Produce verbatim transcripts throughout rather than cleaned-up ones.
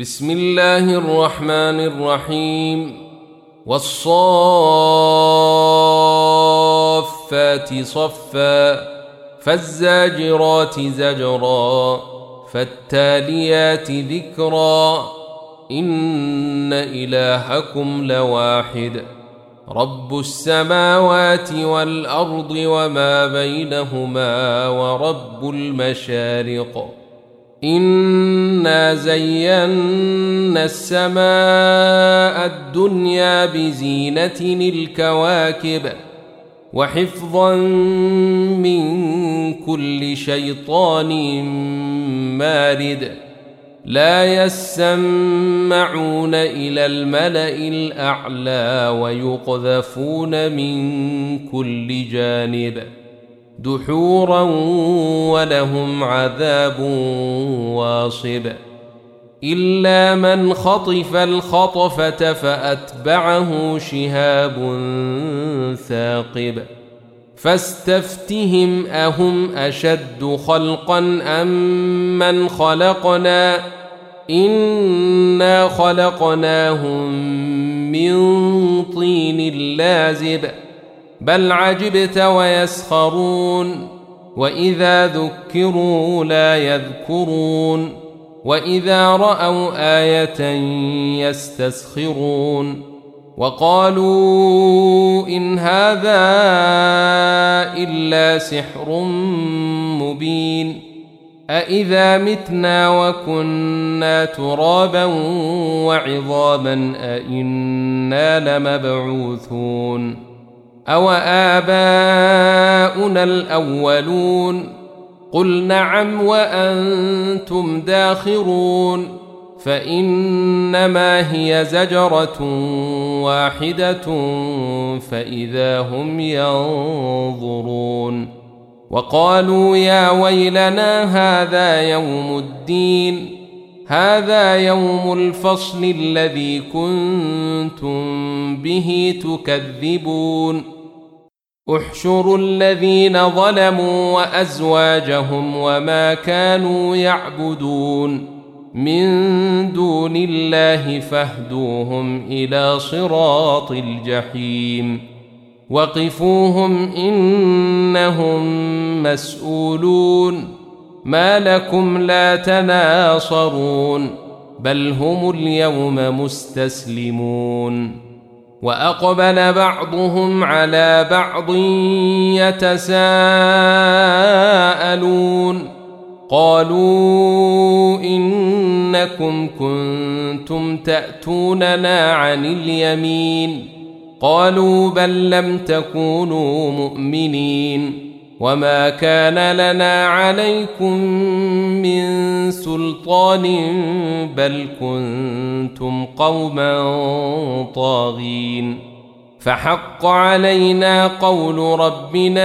بسم الله الرحمن الرحيم والصافات صفا فالزاجرات زجرا فالتاليات ذكرا إن إلهكم لواحد رب السماوات والأرض وما بينهما ورب المشارق إنا زينا السماء الدنيا بزينة الكواكب وحفظا من كل شيطان مارد لا يسمعون إلى الملأ الأعلى ويقذفون من كل جانب دحورا ولهم عذاب واصب إلا من خطف الخطفة فأتبعه شهاب ثاقب فاستفتهم أهم أشد خلقا أم من خلقنا إنا خلقناهم من طين لازب بل عجبت ويسخرون وإذا ذكروا لا يذكرون وإذا رأوا آية يستسخرون وقالوا إن هذا إلا سحر مبين أإذا متنا وكنا ترابا وعظاما أإنا لمبعوثون أو آباؤنا الأولون قل نعم وأنتم داخرون فإنما هي زجرة واحدة فإذا هم ينظرون وقالوا يا ويلنا هذا يوم الدين هذا يوم الفصل الذي كنتم به تكذبون احشروا الذين ظلموا وأزواجهم وما كانوا يعبدون من دون الله فاهدوهم إلى صراط الجحيم وقفوهم إنهم مسؤولون ما لكم لا تناصرون بل هم اليوم مستسلمون وأقبل بعضهم على بعض يتساءلون قالوا إنكم كنتم تأتوننا عن اليمين قالوا بل لم تكونوا مؤمنين وما كان لنا عليكم من سلطان بل كنتم قوما طاغين فحق علينا قول ربنا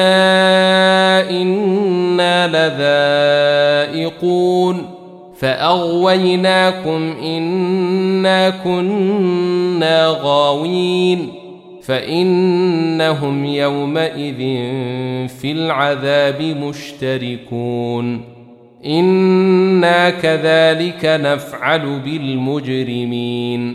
إنا لذائقون فأغويناكم إنا كنا غاوين فإنهم يومئذ في العذاب مشتركون إنا كذلك نفعل بالمجرمين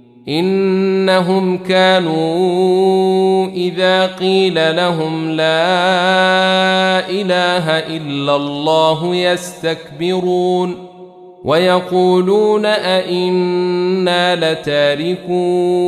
إنهم كانوا إذا قيل لهم لا إله إلا الله يستكبرون ويقولون أئنا لتاركو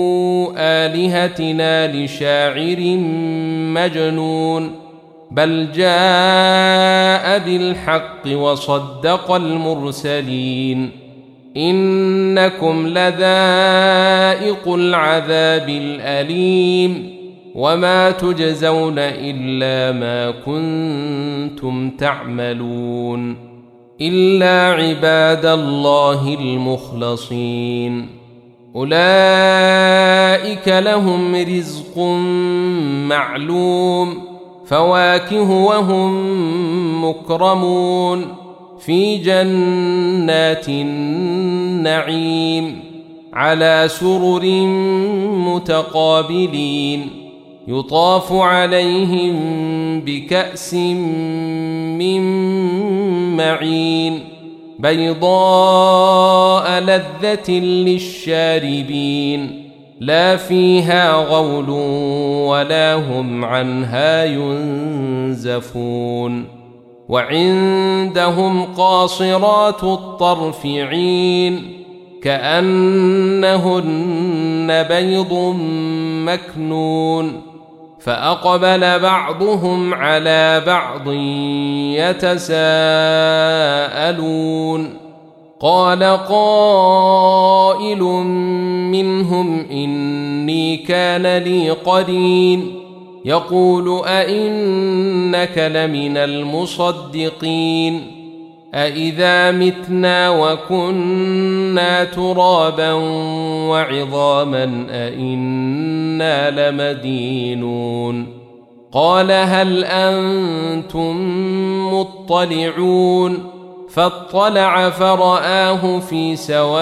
آلهتنا لشاعر مجنون بل جاء بالحق وصدق المرسلين إنكم لذائق العذاب الأليم وما تجزون إلا ما كنتم تعملون إلا عباد الله المخلصين أولئك لهم رزق معلوم فواكه وهم مكرمون في جنات النعيم على سرر متقابلين يطاف عليهم بكأس من معين بيضاء لذة للشاربين لا فيها غول ولا هم عنها ينزفون وعندهم قاصرات الطرف عين كأنهن بيض مكنون فأقبل بعضهم على بعض يتساءلون قال قائل منهم إني كان لي قرين يقول أئنك لمن المصدقين أإذا متنا وكنا ترابا وعظاما أئنا لمدينون قال هل أنتم مطلعون فاطلع فرآه في سواء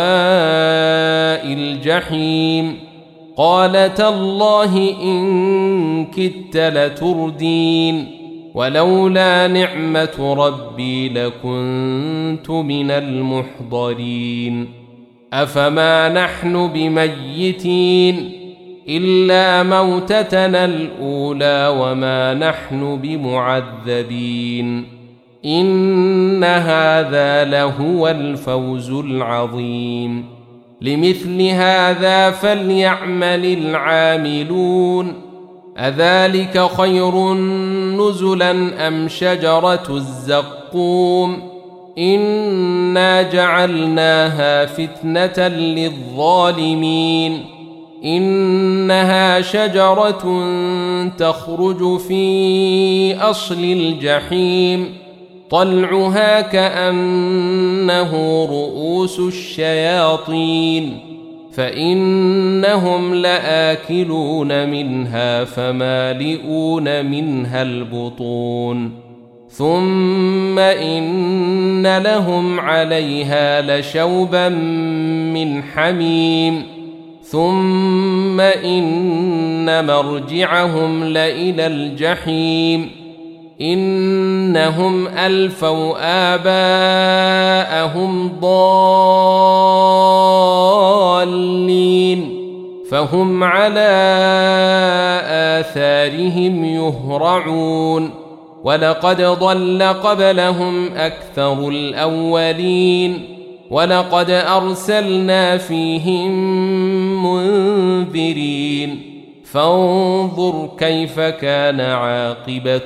الجحيم قال تالله إن كدت لتردين ولولا نعمة ربي لكنت من المحضرين أفما نحن بميتين إلا موتتنا الأولى وما نحن بمعذبين إن هذا لهو الفوز العظيم لمثل هذا فليعمل العاملون أذلك خير نزلا أم شجرة الزقوم إنا جعلناها فتنة للظالمين إنها شجرة تخرج في أصل الجحيم طلعها كأنه رؤوس الشياطين فإنهم لآكلون منها فمالئون منها البطون ثم إن لهم عليها لشوبا من حميم ثم إن مرجعهم لإلى الجحيم إنهم ألفوا آباءهم ضالين فهم على آثارهم يهرعون ولقد ضل قبلهم أكثر الأولين ولقد أرسلنا فيهم منذرين فانظر كيف كان عاقبة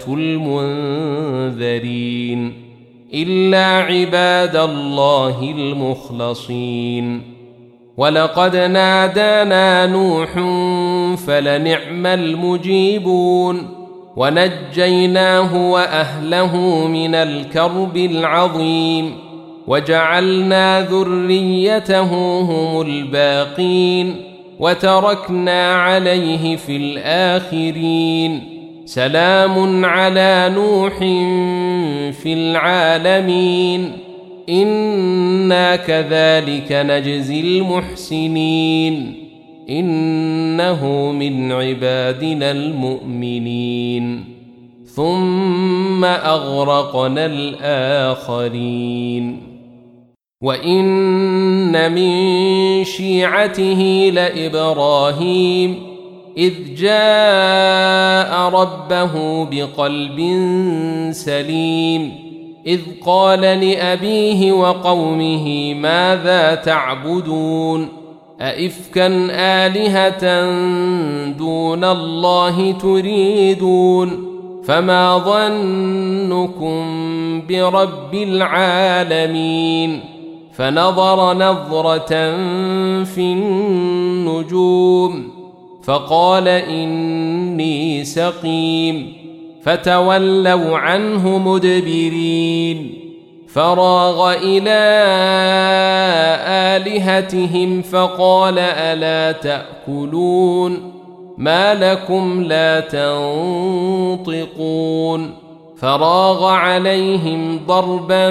المنذرين إلا عباد الله المخلصين ولقد نادانا نوح فلنعم المجيبون ونجيناه وأهله من الكرب العظيم وجعلنا ذريته هم الباقين وتركنا عليه في الآخرين سلام على نوح في العالمين إنا كذلك نجزي المحسنين إنه من عبادنا المؤمنين ثم أغرقنا الآخرين وإن من شيعته لإبراهيم إذ جاء ربه بقلب سليم إذ قال لأبيه وقومه ماذا تعبدون أئفكا آلهة دون الله تريدون فما ظنكم برب العالمين فنظر نظرة في النجوم فقال إني سقيم فتولوا عنه مدبرين فراغ إلى آلهتهم فقال ألا تأكلون ما لكم لا تنطقون فراغ عليهم ضربا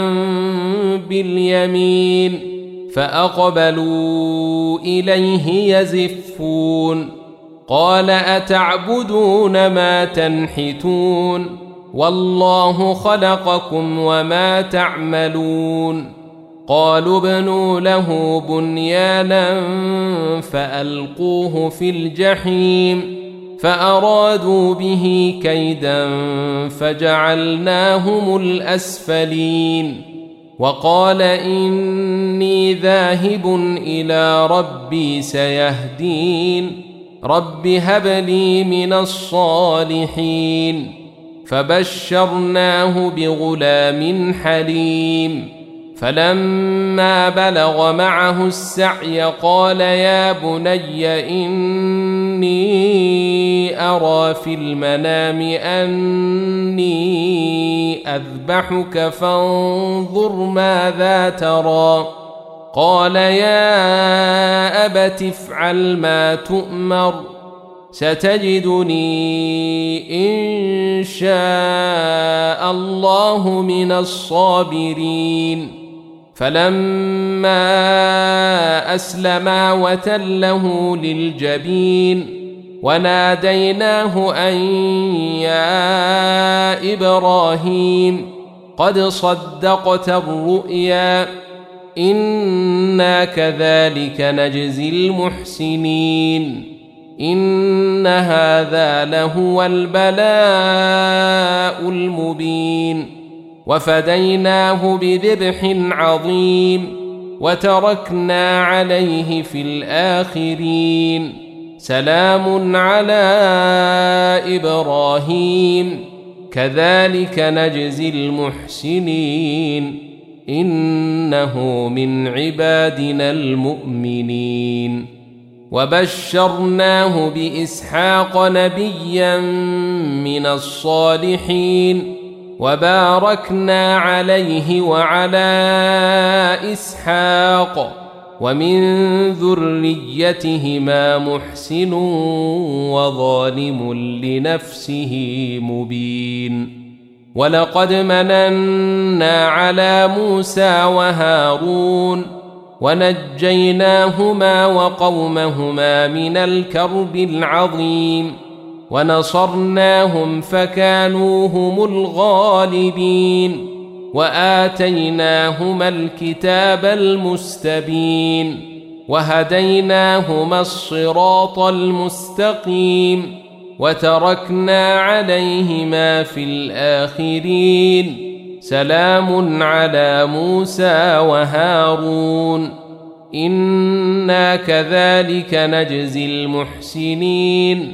باليمين فأقبلوا إليه يزفون قال أتعبدون ما تنحتون والله خلقكم وما تعملون قالوا ابنوا له بنيانا فألقوه في الجحيم فأرادوا به كيدا فجعلناهم الأسفلين وقال إني ذاهب إلى ربي سيهدين رب هب لي من الصالحين فبشرناه بغلام حليم فلما بلغ معه السعي قال يا بني إني أرى في المنام أني أذبحك فانظر ماذا ترى قال يا أبت افعل ما تؤمر ستجدني إن شاء الله من الصابرين فلما أسلما وتله للجبين وناديناه أن يا إبراهيم قد صدقت الرؤيا إنا كذلك نجزي المحسنين إن هذا لهو البلاء المبين وفديناه بذبح عظيم وتركنا عليه في الآخرين سلام على إبراهيم كذلك نجزي المحسنين إنه من عبادنا المؤمنين وبشرناه بإسحاق نبيا من الصالحين وباركنا عليه وعلى إسحاق ومن ذريتهما محسن وظالم لنفسه مبين ولقد مننا على موسى وهارون ونجيناهما وقومهما من الكرب العظيم ونصرناهم فكانوا هم الغالبين وآتيناهما الكتاب المستبين وهديناهما الصراط المستقيم وتركنا عليهما في الآخرين سلام على موسى وهارون إنا كذلك نجزي المحسنين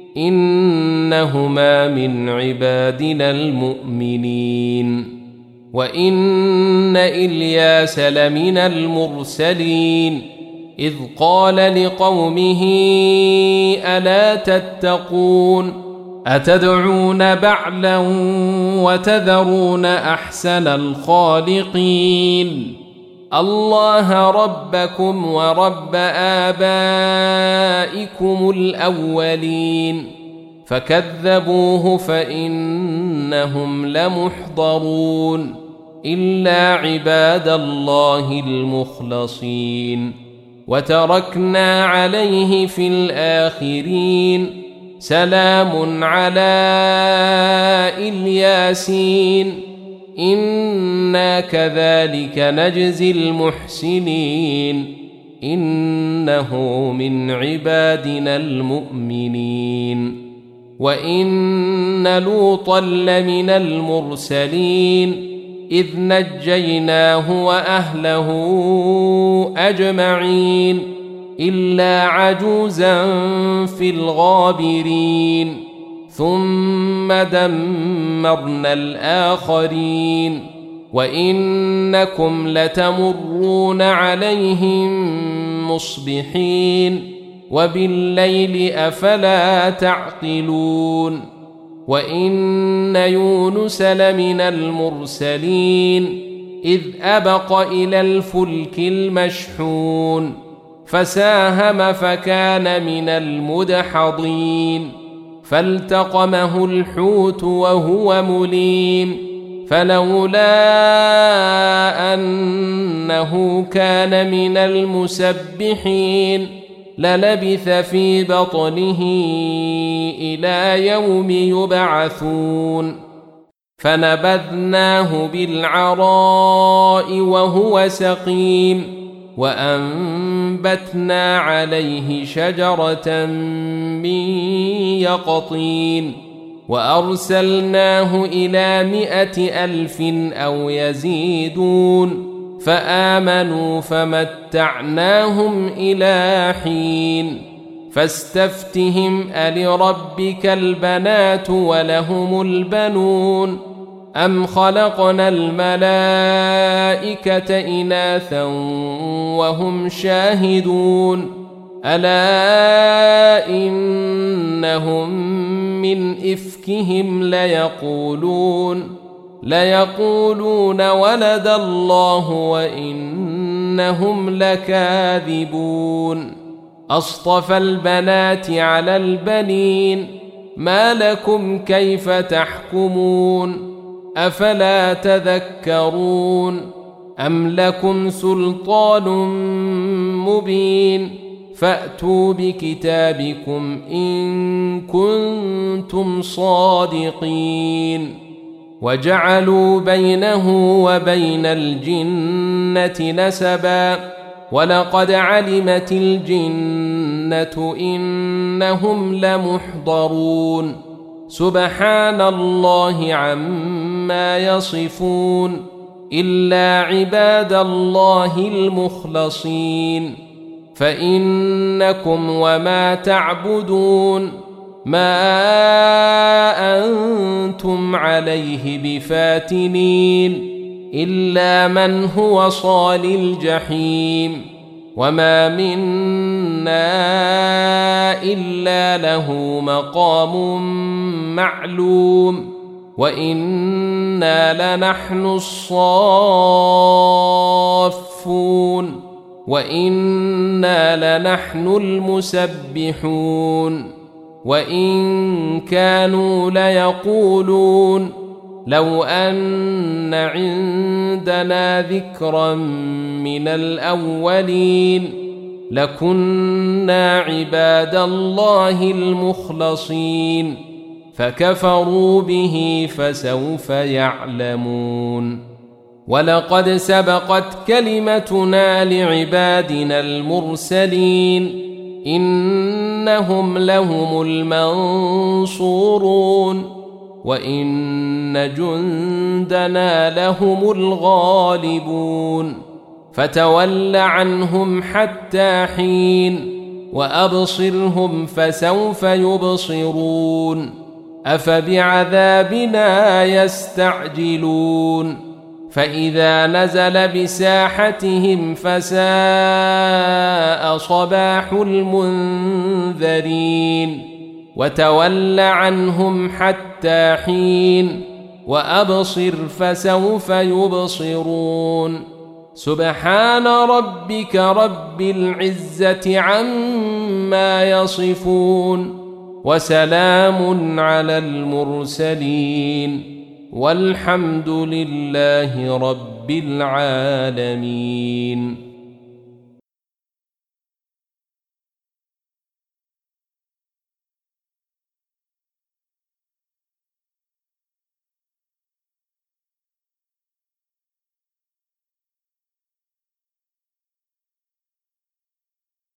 إنهما من عبادنا المؤمنين وإن إلياس لمن المرسلين إذ قال لقومه ألا تتقون أتدعون بعلا وتذرون أحسن الخالقين الله ربكم ورب آبائكم الأولين فكذبوه فإنهم لمحضرون إلا عباد الله المخلصين وتركنا عليه في الآخرين سلام على الياسين إنا كذلك نجزي المحسنين إنه من عبادنا المؤمنين وإن لوطا لمن المرسلين إذ نجيناه وأهله أجمعين إلا عجوزا في الغابرين ثم دمرنا الآخرين وإنكم لتمرون عليهم مصبحين وبالليل أفلا تعقلون وإن يونس لمن المرسلين إذ أبق إلى الفلك المشحون فساهم فكان من المدحضين فالتقمه الحوت وهو مليم فلولا أنه كان من المسبحين للبث في بطنه إلى يوم يبعثون فنبذناه بالعراء وهو سقيم وأنبتنا عليه شجرة من يقطين وأرسلناه إلى مائة ألف أو يزيدون فآمنوا فمتعناهم إلى حين فاستفتهم ألربك البنات ولهم البنون أم خلقنا الملائكة إناثا وهم شاهدون ألا إنهم من إفكهم ليقولون ليقولون ولد الله وإنهم لكاذبون أصطفى البنات على البنين ما لكم كيف تحكمون أفلا تذكرون أم لكم سلطان مبين فأتوا بكتابكم إن كنتم صادقين وجعلوا بينه وبين الجنة نسبا ولقد علمت الجنة إنهم لمحضرون سبحان الله عما يصفون إلا عباد الله المخلصين فإنكم وما تعبدون ما أنتم عليه بفاتنين إلا من هو صال الجحيم وما منا إلا له مقام معلوم وإنا لنحن الصافون وإنا لنحن المسبحون وإن كانوا ليقولون لو أن عندنا ذكرا من الأولين لكنا عباد الله المخلصين فكفروا به فسوف يعلمون ولقد سبقت كلمتنا لعبادنا المرسلين إنهم لهم المنصورون وإن جندنا لهم الغالبون فتول عنهم حتى حين وأبصرهم فسوف يبصرون أفبعذابنا يستعجلون فإذا نزل بساحتهم فساء صباح المنذرين وتول عنهم حتى حين وأبصر فسوف يبصرون سبحان ربك رب العزة عما يصفون وسلام على المرسلين والحمد لله رب العالمين.